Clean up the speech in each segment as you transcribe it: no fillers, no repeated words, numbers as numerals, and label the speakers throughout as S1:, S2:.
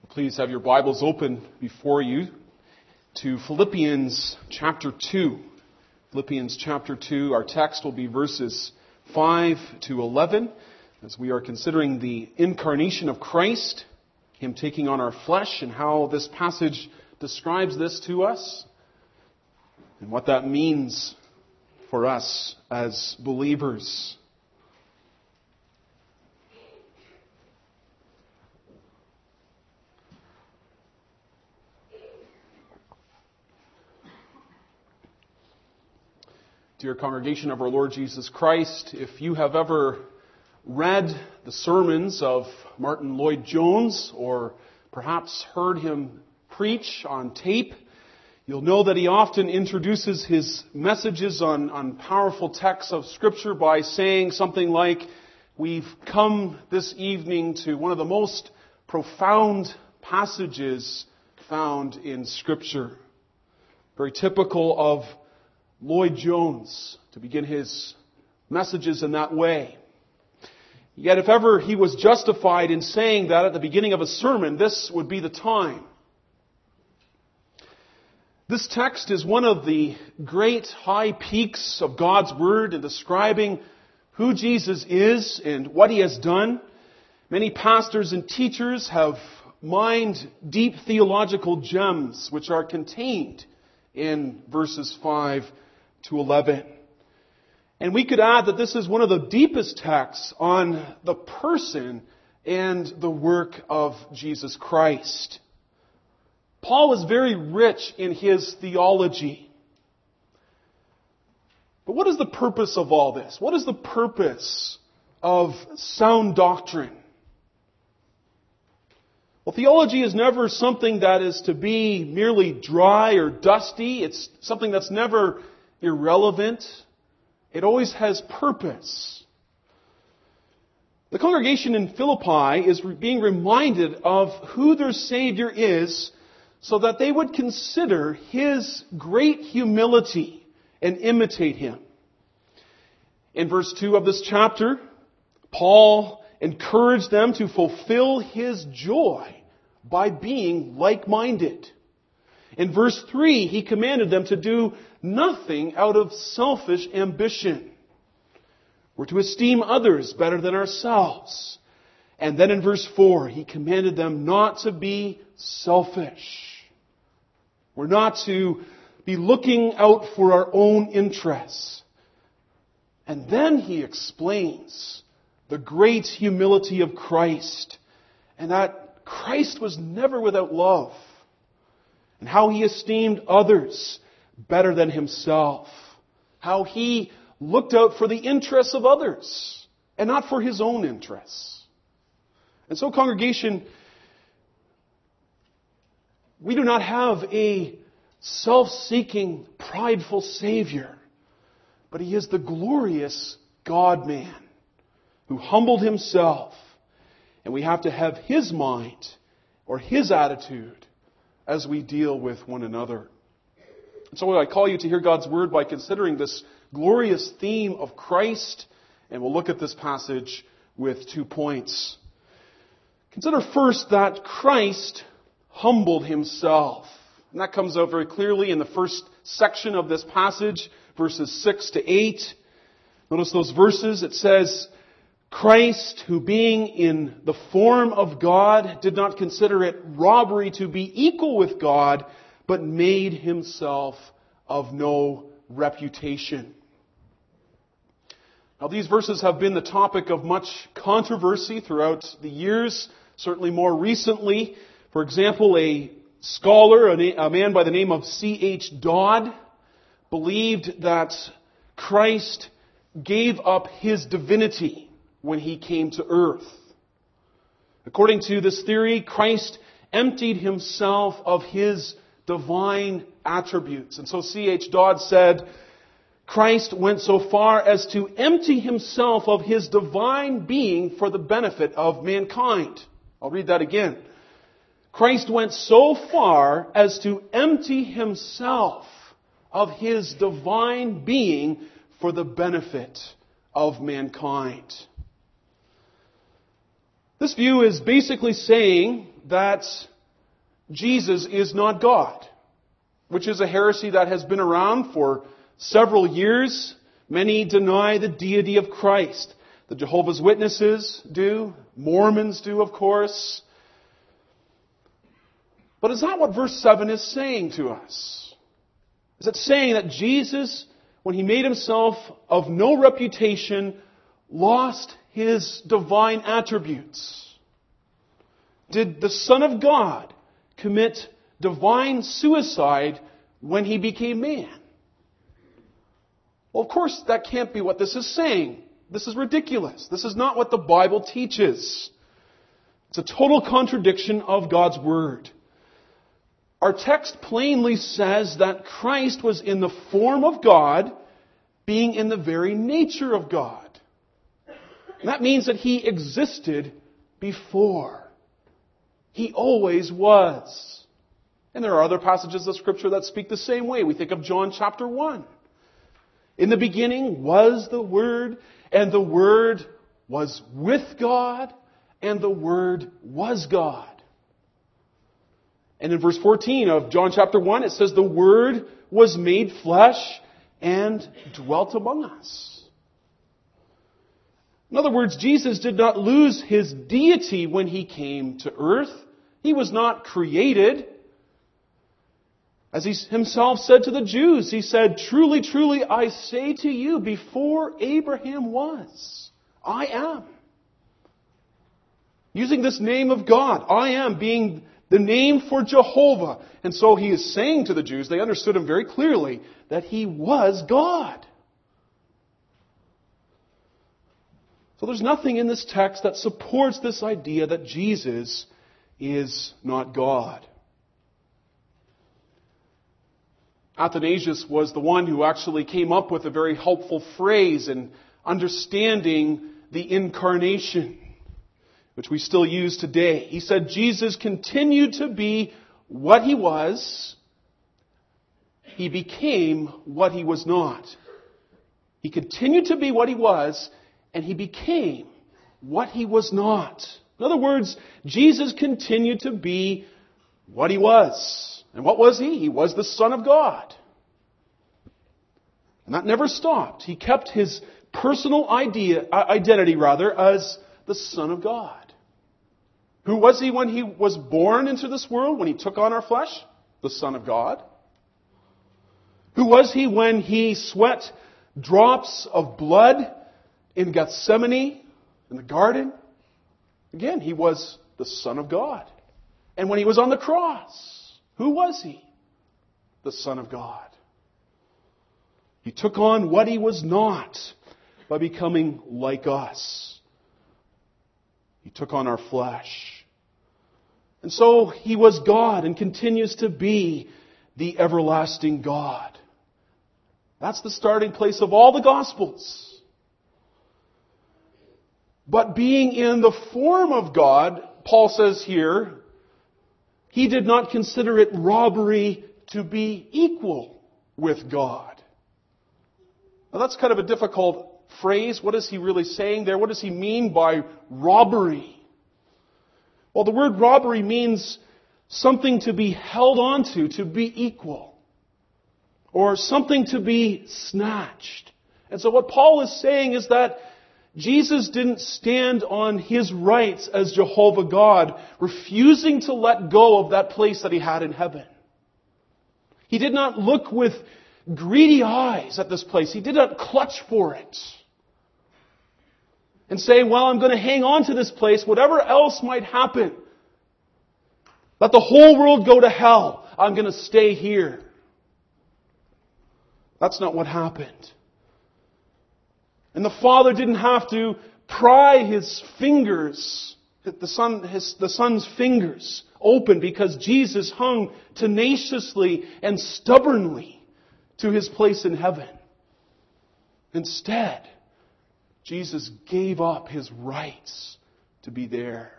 S1: Please have your Bibles open before you to Philippians chapter 2. Philippians chapter 2, our text will be verses 5 to 11 as we are considering the incarnation of Christ, Him taking on our flesh, and how this passage describes this to us and what that means for us as believers. Dear congregation of our Lord Jesus Christ, if you have ever read the sermons of Martin Lloyd-Jones or perhaps heard him preach on tape, you'll know that he often introduces his messages on powerful texts of Scripture by saying something like, "We've come this evening to one of the most profound passages found in Scripture." Very typical of Lloyd-Jones to begin his messages in that way. Yet if ever he was justified in saying that at the beginning of a sermon, this would be the time. This text is one of the great high peaks of God's Word in describing who Jesus is and what He has done. Many pastors and teachers have mined deep theological gems which are contained in verses 5 to 11. And we could add that this is one of the deepest texts on the person and the work of Jesus Christ. Paul is very rich in his theology. But what is the purpose of all this? What is the purpose of sound doctrine? Well, theology is never something that is to be merely dry or dusty. It's something that's never irrelevant. It always has purpose. The congregation in Philippi is being reminded of who their Savior is so that they would consider His great humility and imitate Him. In verse 2 of this chapter, Paul encouraged them to fulfill His joy by being like-minded. In verse 3, he commanded them to do nothing out of selfish ambition. We're to esteem others better than ourselves. And then in verse 4, he commanded them not to be selfish. We're not to be looking out for our own interests. And then he explains the great humility of Christ and that Christ was never without love, and how He esteemed others better than Himself. How He looked out for the interests of others and not for His own interests. And so, congregation, we do not have a self-seeking, prideful Savior, but He is the glorious God-man who humbled Himself. And we have to have His mind or His attitude as we deal with one another. And so I call you to hear God's Word by considering this glorious theme of Christ. And we'll look at this passage with 2 points. Consider first that Christ humbled Himself. And that comes out very clearly in the first section of this passage, verses 6 to 8. Notice those verses. It says, "Christ, who being in the form of God, did not consider it robbery to be equal with God, but made Himself of no reputation." Now, these verses have been the topic of much controversy throughout the years, certainly more recently. For example, a scholar, a man by the name of C.H. Dodd, believed that Christ gave up His divinity when He came to earth. According to this theory, Christ emptied Himself of His divine attributes. And so C.H. Dodd said, Christ went so far as to empty Himself of His divine being for the benefit of mankind. I'll read that again. Christ went so far as to empty Himself of His divine being for the benefit of mankind. This view is basically saying that Jesus is not God, which is a heresy that has been around for several years. Many deny the deity of Christ. The Jehovah's Witnesses do. Mormons do, of course. But is that what verse 7 is saying to us? Is it saying that Jesus, when He made Himself of no reputation, lost His divine attributes? Did the Son of God commit divine suicide when He became man? Well, of course, that can't be what this is saying. This is ridiculous. This is not what the Bible teaches. It's a total contradiction of God's Word. Our text plainly says that Christ was in the form of God, being in the very nature of God. And that means that He existed before. He always was. And there are other passages of Scripture that speak the same way. We think of John chapter 1. In the beginning was the Word, and the Word was with God, and the Word was God. And in verse 14 of John chapter 1, it says, the Word was made flesh and dwelt among us. In other words, Jesus did not lose His deity when He came to earth. He was not created. As He Himself said to the Jews, He said, truly, truly, I say to you, before Abraham was, I am. Using this name of God, I am, being the name for Jehovah. And so He is saying to the Jews, they understood Him very clearly, that He was God. So there's nothing in this text that supports this idea that Jesus is not God. Athanasius was the one who actually came up with a very helpful phrase in understanding the incarnation, which we still use today. He said, Jesus continued to be what He was. He became what He was not. He continued to be what He was, and He became what He was not. In other words, Jesus continued to be what He was. And what was He? He was the Son of God. And that never stopped. He kept His personal identity as the Son of God. Who was He when He was born into this world, when He took on our flesh? The Son of God. Who was He when He sweat drops of blood in Gethsemane, in the garden? Again, He was the Son of God. And when He was on the cross, who was He? The Son of God. He took on what He was not by becoming like us. He took on our flesh. And so He was God and continues to be the everlasting God. That's the starting place of all the Gospels. But being in the form of God, Paul says here, He did not consider it robbery to be equal with God. Now that's kind of a difficult phrase. What is he really saying there? What does he mean by robbery? Well, the word robbery means something to be held onto, to be equal. Or something to be snatched. And so what Paul is saying is that Jesus didn't stand on His rights as Jehovah God, refusing to let go of that place that He had in heaven. He did not look with greedy eyes at this place. He did not clutch for it and say, well, I'm going to hang on to this place, whatever else might happen. Let the whole world go to hell. I'm going to stay here. That's not what happened. And the Father didn't have to pry His fingers, the Son's fingers open, because Jesus hung tenaciously and stubbornly to His place in heaven. Instead, Jesus gave up His rights to be there.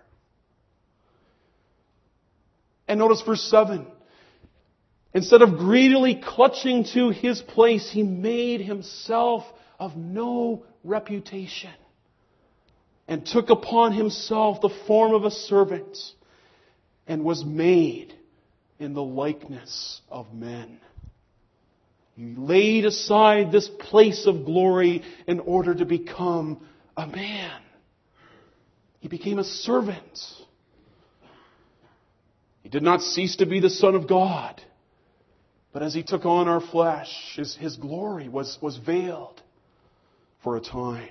S1: And notice verse 7. Instead of greedily clutching to His place, He made Himself of no reputation and took upon Himself the form of a servant and was made in the likeness of men. He laid aside this place of glory in order to become a man. He became a servant. He did not cease to be the Son of God. But as He took on our flesh, His glory was veiled for a time.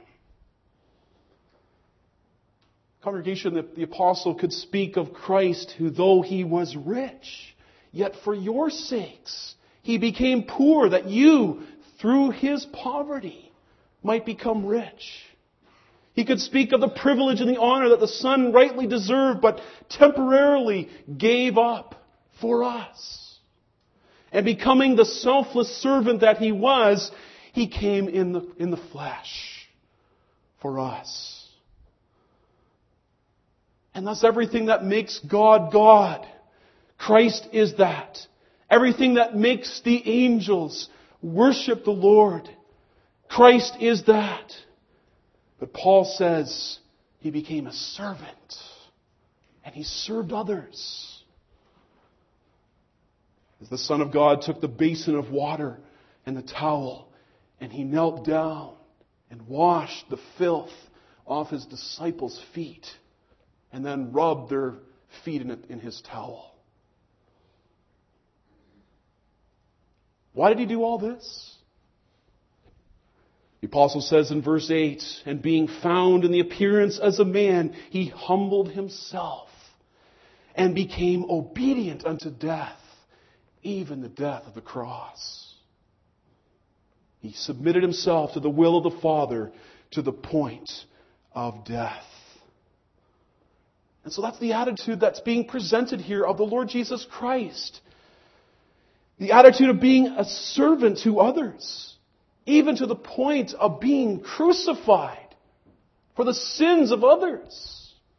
S1: Congregation, the apostle could speak of Christ who, though He was rich, yet for your sakes He became poor, that you, through His poverty, might become rich. He could speak of the privilege and the honor that the Son rightly deserved, but temporarily gave up for us. And becoming the selfless servant that He was, He came in the flesh for us. And thus everything that makes God, God, Christ is that. Everything that makes the angels worship the Lord, Christ is that. But Paul says He became a servant and He served others. As the Son of God took the basin of water and the towel, and He knelt down and washed the filth off His disciples' feet, and then rubbed their feet in His towel. Why did He do all this? The apostle says in verse 8, and being found in the appearance as a man, He humbled Himself and became obedient unto death, even the death of the cross. He submitted Himself to the will of the Father to the point of death. And so that's the attitude that's being presented here of the Lord Jesus Christ. The attitude of being a servant to others, even to the point of being crucified for the sins of others.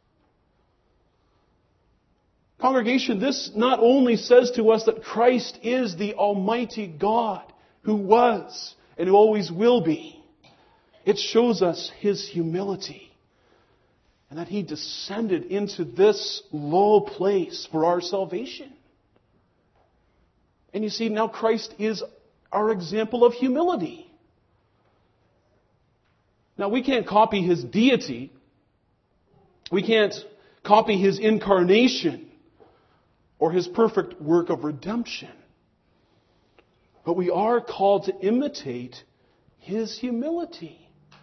S1: Congregation, this not only says to us that Christ is the Almighty God who was and who always will be. It shows us His humility and that He descended into this low place for our salvation. And you see, now Christ is our example of humility. Now, we can't copy His deity. We can't copy His incarnation or His perfect work of redemption. But we are called to imitate His humility.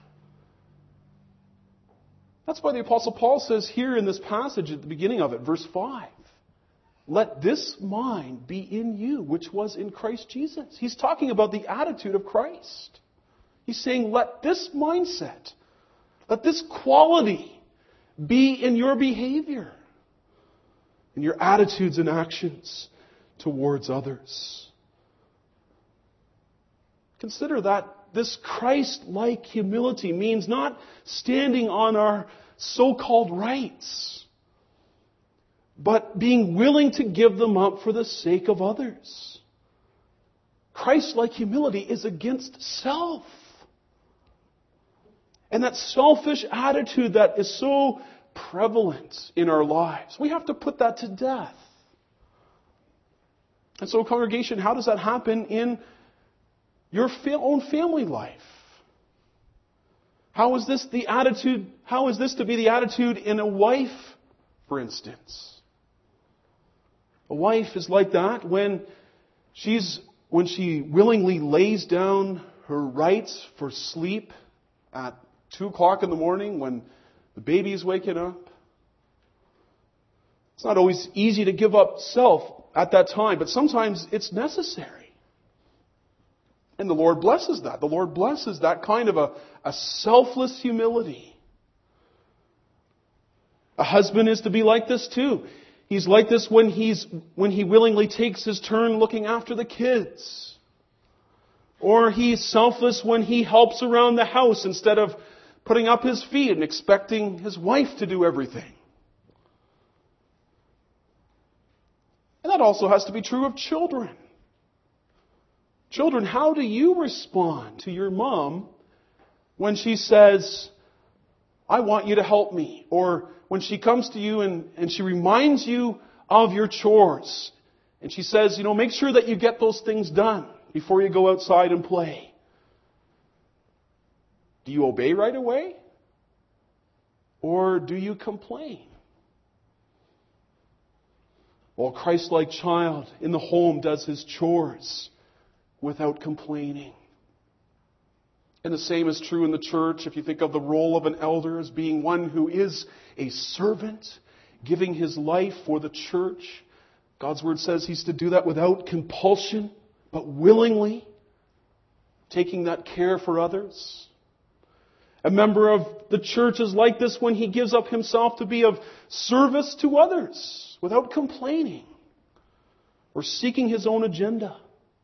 S1: That's why the Apostle Paul says here in this passage at the beginning of it, verse 5, let this mind be in you, which was in Christ Jesus. He's talking about the attitude of Christ. He's saying, let this mindset, let this quality be in your behavior, in your attitudes and actions towards others. Consider that this Christ-like humility means not standing on our so-called rights, but being willing to give them up for the sake of others. Christ-like humility is against self. And that selfish attitude that is so prevalent in our lives, we have to put that to death. And so, congregation, how does that happen in your own family life? How is this the attitude? How is this to be the attitude in a wife, for instance? A wife is like that when she willingly lays down her rights for sleep at 2 o'clock in the morning when the baby is waking up. It's not always easy to give up self at that time, but sometimes it's necessary. And the Lord blesses that. The Lord blesses that kind of a selfless humility. A husband is to be like this too. He's like this when he willingly takes his turn looking after the kids. Or he's selfless when he helps around the house instead of putting up his feet and expecting his wife to do everything. And that also has to be true of children. Children, how do you respond to your mom when she says, I want you to help me? Or when she comes to you and she reminds you of your chores And she says, make sure that you get those things done before you go outside and play. Do you obey right away? Or do you complain? Well, a Christ-like child in the home does his chores without complaining. And the same is true in the church. If you think of the role of an elder as being one who is a servant, giving his life for the church, God's Word says he's to do that without compulsion, but willingly, taking that care for others. A member of the church is like this when he gives up himself to be of service to others, without complaining or seeking his own agenda.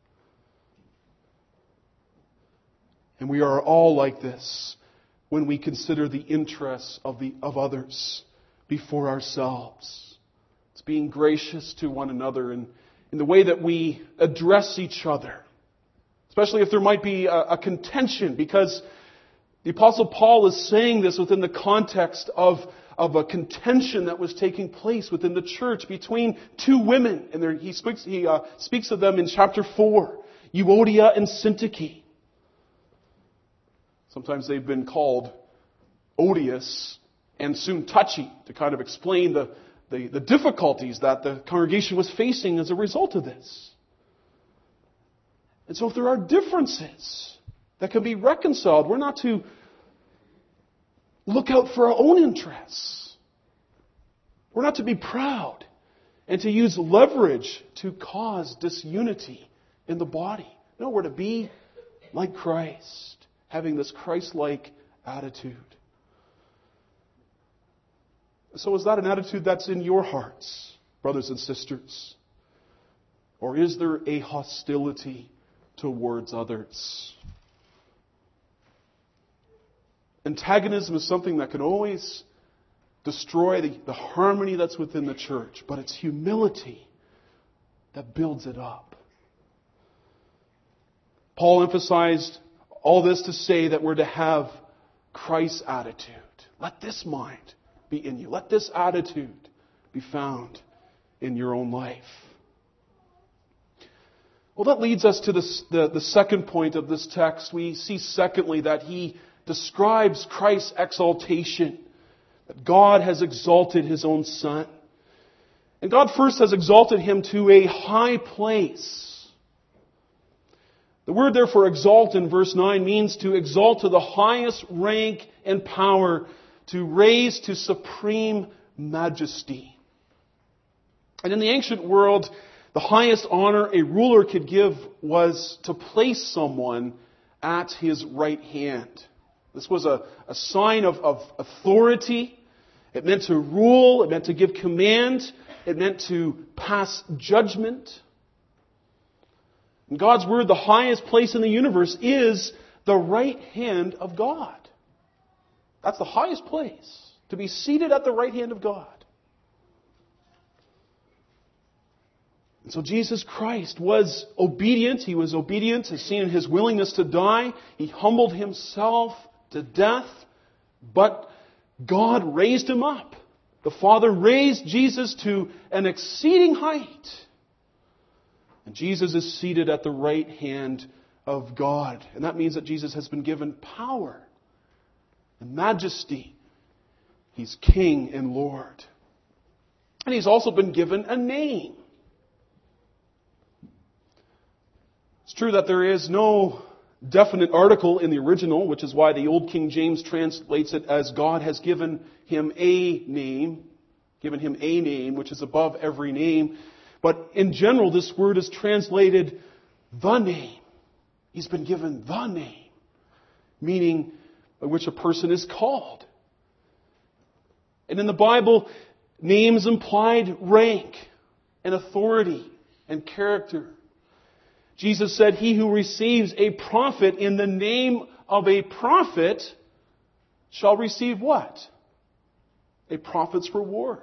S1: And we are all like this when we consider the interests of others before ourselves. It's being gracious to one another in the way that we address each other. Especially if there might be a contention, because the Apostle Paul is saying this within the context of a contention that was taking place within the church between two women. And he speaks of them in chapter 4, Euodia and Syntyche. Sometimes they've been called odious and soon touchy to kind of explain the difficulties that the congregation was facing as a result of this. And so if there are differences that can be reconciled, we're not to look out for our own interests. We're not to be proud and to use leverage to cause disunity in the body. No, we're to be like Christ, having this Christ-like attitude. So is that an attitude that's in your hearts, brothers and sisters? Or is there a hostility towards others? Antagonism is something that can always destroy the harmony that's within the church, but it's humility that builds it up. Paul emphasized all this to say that we're to have Christ's attitude. Let this mind be in you. Let this attitude be found in your own life. Well, that leads us to the second point of this text. We see, secondly, that he describes Christ's exaltation, that God has exalted His own Son. And God first has exalted Him to a high place. The word, therefore, exalt in verse 9 means to exalt to the highest rank and power, to raise to supreme majesty. And in the ancient world, the highest honor a ruler could give was to place someone at his right hand. This was a sign of authority. It meant to rule. It meant to give command. It meant to pass judgment. In God's Word, the highest place in the universe is the right hand of God. That's the highest place, to be seated at the right hand of God. And so Jesus Christ was obedient. He was obedient, as seen in His willingness to die. He humbled Himself to death, but God raised Him up. The Father raised Jesus to an exceeding height. And Jesus is seated at the right hand of God. And that means that Jesus has been given power and majesty. He's King and Lord. And He's also been given a name. It's true that there is no definite article in the original, which is why the Old King James translates it as God has given Him a name, which is above every name. But in general, this word is translated the name. He's been given the name, meaning by which a person is called. And in the Bible, names implied rank and authority and character. Jesus said, "He who receives a prophet in the name of a prophet shall receive" what? A prophet's reward.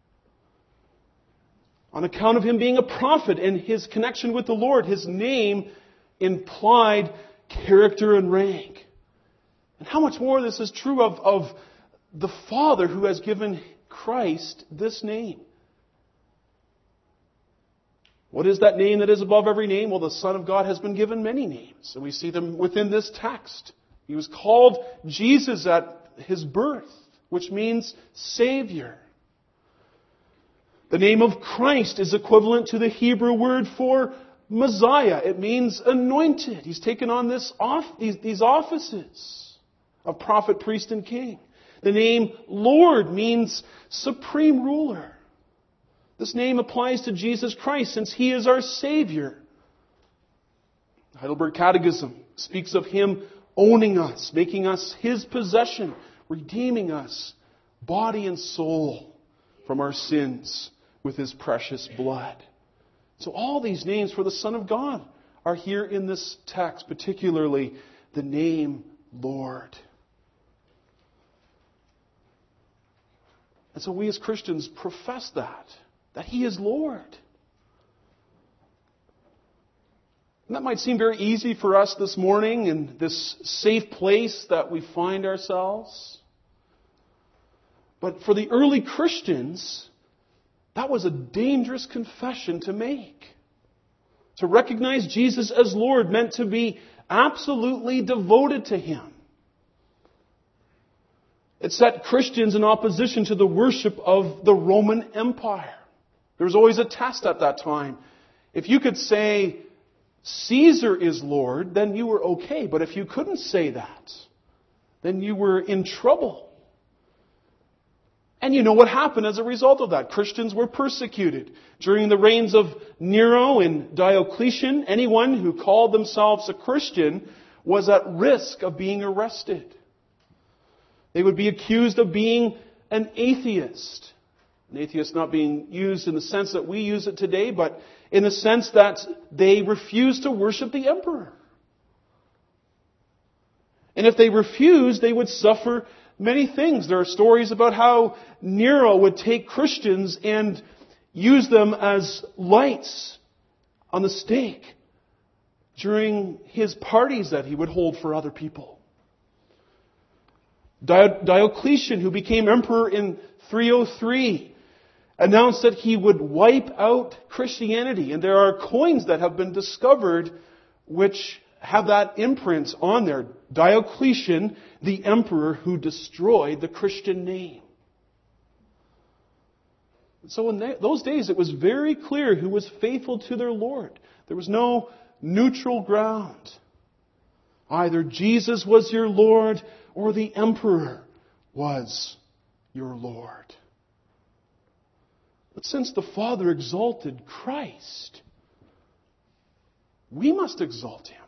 S1: On account of him being a prophet and his connection with the Lord, his name implied character and rank. And how much more this is true of the Father who has given Christ this name. What is that name that is above every name? Well, the Son of God has been given many names, and we see them within this text. He was called Jesus at His birth, which means Savior. The name of Christ is equivalent to the Hebrew word for Messiah. It means anointed. He's taken on these offices of prophet, priest, and king. The name Lord means supreme ruler. This name applies to Jesus Christ since He is our Savior. The Heidelberg Catechism speaks of Him owning us, making us His possession, redeeming us, body and soul, from our sins with His precious blood. So all these names for the Son of God are here in this text, particularly the name Lord. And so we as Christians profess that He is Lord. And that might seem very easy for us this morning in this safe place that we find ourselves. But for the early Christians, that was a dangerous confession to make. To recognize Jesus as Lord meant to be absolutely devoted to Him. It set Christians in opposition to the worship of the Roman Empire. There was always a test at that time. If you could say, Caesar is Lord, then you were okay. But if you couldn't say that, then you were in trouble. And you know what happened as a result of that. Christians were persecuted. During the reigns of Nero and Diocletian, anyone who called themselves a Christian was at risk of being arrested. They would be accused of being an atheist. An atheist not being used in the sense that we use it today, but in the sense that they refused to worship the emperor. And if they refused, they would suffer many things. There are stories about how Nero would take Christians and use them as lights on the stake during his parties that he would hold for other people. Diocletian, who became emperor in 303, announced that he would wipe out Christianity. And there are coins that have been discovered which have that imprint on there. Diocletian, the emperor who destroyed the Christian name. So in those days, it was very clear who was faithful to their Lord. There was no neutral ground. Either Jesus was your Lord or the emperor was your Lord. But since the Father exalted Christ, we must exalt Him.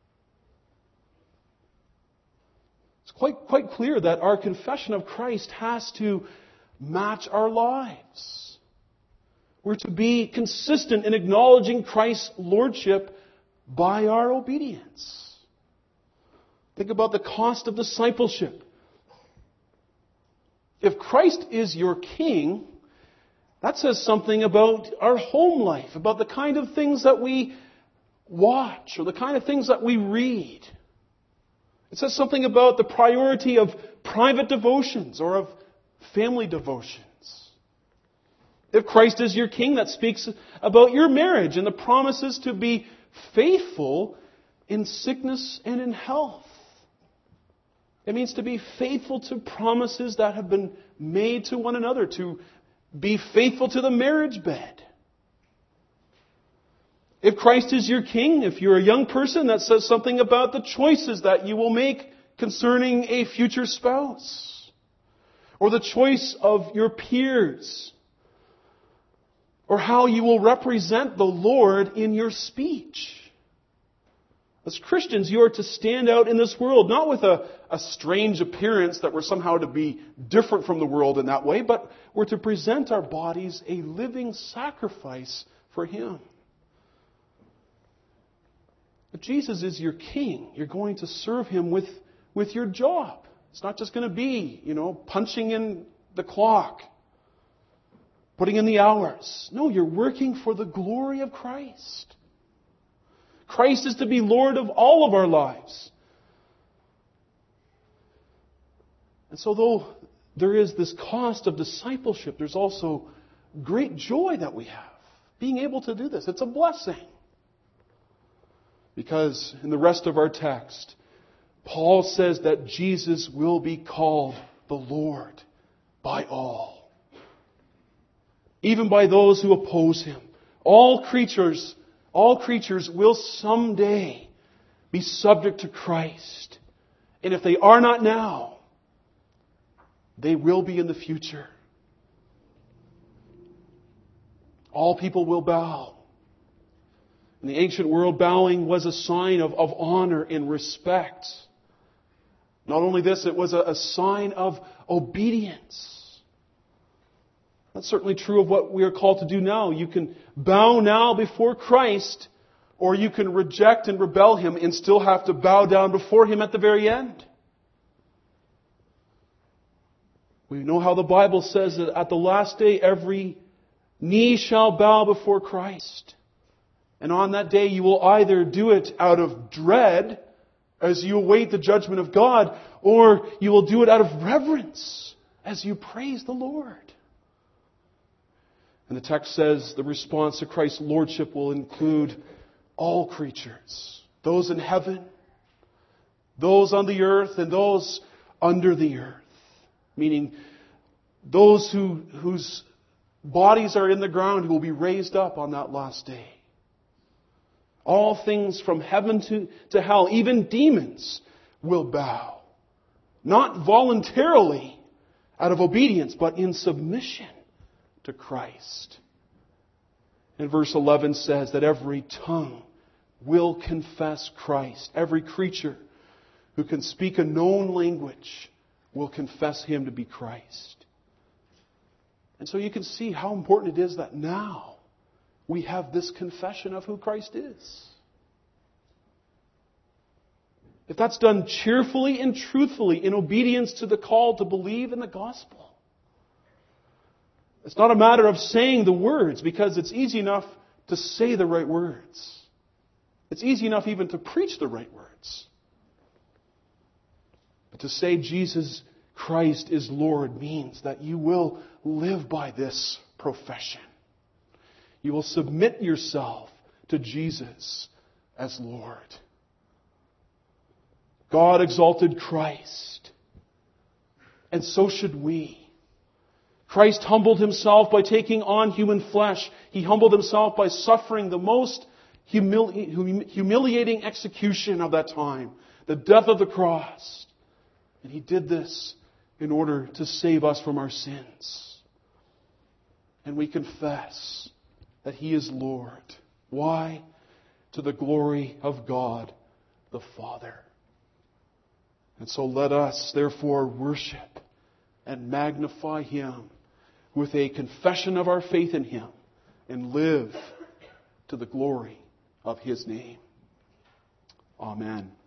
S1: It's quite clear that our confession of Christ has to match our lives. We're to be consistent in acknowledging Christ's lordship by our obedience. Think about the cost of discipleship. If Christ is your King, that says something about our home life, about the kind of things that we watch or the kind of things that we read. It says something about the priority of private devotions or of family devotions. If Christ is your King, that speaks about your marriage and the promises to be faithful in sickness and in health. It means to be faithful to promises that have been made to one another, to be faithful to the marriage bed. If Christ is your King, if you're a young person, that says something about the choices that you will make concerning a future spouse, or the choice of your peers, or how you will represent the Lord in your speech. As Christians, you are to stand out in this world, not with a strange appearance that we're somehow to be different from the world in that way, but we're to present our bodies a living sacrifice for Him. If Jesus is your King, you're going to serve Him with your job. It's not just going to be, punching in the clock, putting in the hours. No, you're working for the glory of Christ. Christ is to be Lord of all of our lives. And so though there is this cost of discipleship, there's also great joy that we have being able to do this. It's a blessing. Because in the rest of our text, Paul says that Jesus will be called the Lord by all. Even by those who oppose Him. All creatures will someday be subject to Christ. And if they are not now, they will be in the future. All people will bow. In the ancient world, bowing was a sign of honor and respect. Not only this, it was a sign of obedience. That's certainly true of what we are called to do now. You can bow now before Christ, or you can reject and rebel Him and still have to bow down before Him at the very end. We know how the Bible says that at the last day every knee shall bow before Christ. And on that day you will either do it out of dread as you await the judgment of God, or you will do it out of reverence as you praise the Lord. And the text says the response to Christ's lordship will include all creatures. Those in heaven, those on the earth, and those under the earth. Meaning those whose bodies are in the ground who will be raised up on that last day. All things from heaven to hell, even demons, will bow. Not voluntarily out of obedience, but in submission to Christ. And verse 11 says that every tongue will confess Christ. Every creature who can speak a known language will confess Him to be Christ. And so you can see how important it is that now we have this confession of who Christ is. If that's done cheerfully and truthfully in obedience to the call to believe in the gospel. It's not a matter of saying the words, because it's easy enough to say the right words. It's easy enough even to preach the right words. But to say Jesus Christ is Lord means that you will live by this profession. You will submit yourself to Jesus as Lord. God exalted Christ, and so should we. Christ humbled Himself by taking on human flesh. He humbled Himself by suffering the most humiliating execution of that time, the death of the cross. And He did this in order to save us from our sins. And we confess that He is Lord. Why? To the glory of God the Father. And so let us, therefore, worship and magnify Him with a confession of our faith in Him and live to the glory of His name. Amen.